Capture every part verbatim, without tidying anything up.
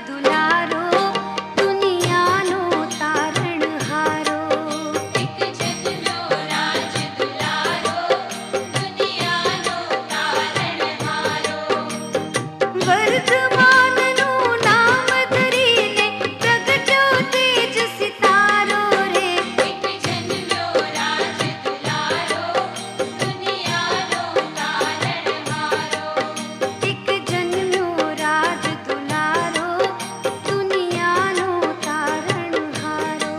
दुलारो दुनिया नो तारण हारो। एक जन्म्यो राज दुलारो दुनिया नो तारण हारो। वर्धमान नो नाम धरीने प्रगट्यो तेज सितारो रे। एक जन्म्यो राज दुलारो दुनिया नो तारण हारो। एक जन्म्यो राज दुलारो दुनिया नो तारण हारो।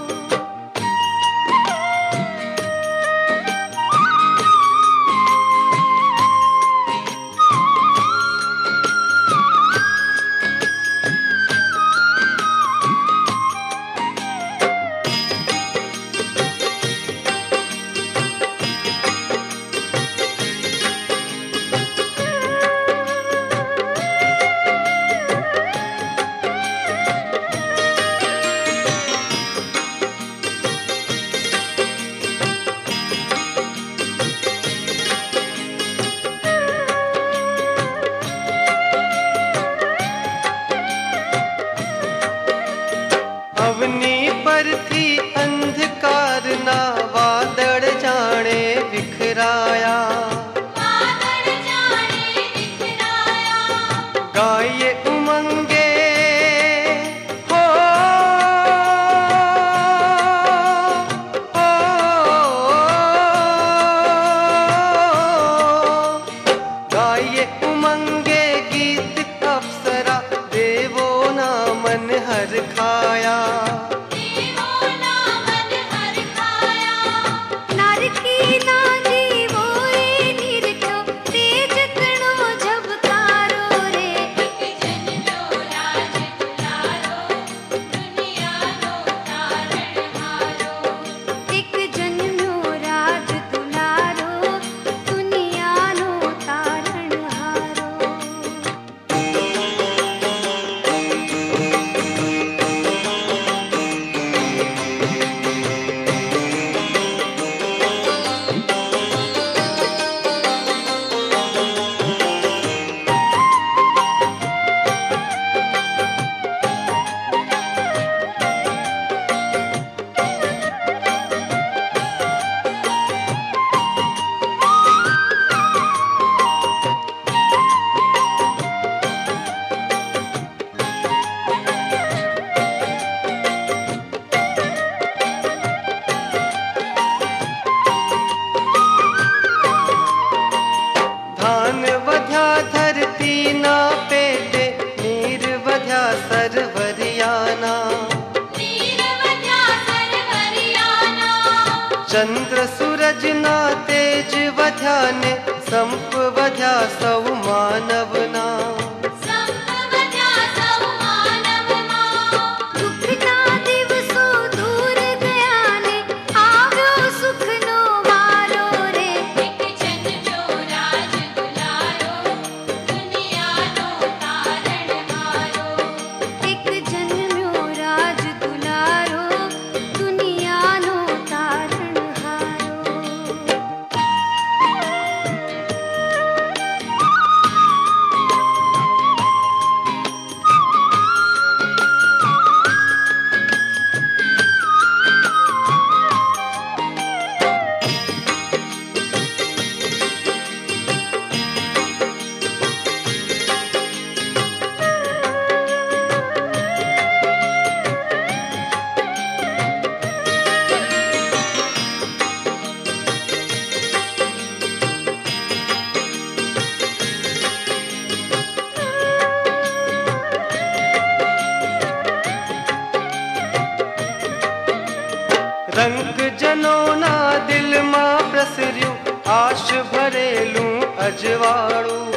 अवनी पर थी अंधकार ना वादड़ जाने बिखराया। वादळ जाणे बिखराया। गाये उमंगे हो, हो, गाये उमंगे गीत अप्सरा देवो ना मन हर खाया। देवो ना मन हर खाया। नारकी ना जीवो रे निरख्यो तेज तणो झबकारो रे। एक जन्म्यो राज दुलारो दुनिया नो तारण हारो। एक जन्म्यो राज दुलारो दुनिया नो तारण हारो। धान वध्या धरती ना पेटे नीर वध्या सरवरियाना। वीरवद्या सरवरियाना। चंद्र सूरज ना तेज वध्या ने संप वध्या सौ मानवना। संपवद्या सौ मानवना। दुखना दिवसो दूर गया ने આવ્યો સુખનો વારો રે। एक जन्म्यो राज दुलारो दुनिया नो तारण हारो। એક જન્મ્યો રાજ દુલારો દુનિયા નો તારણ હારો। रंग जनोना दिल मां प्रसर्यु आश भरेलू अजवाड़ू।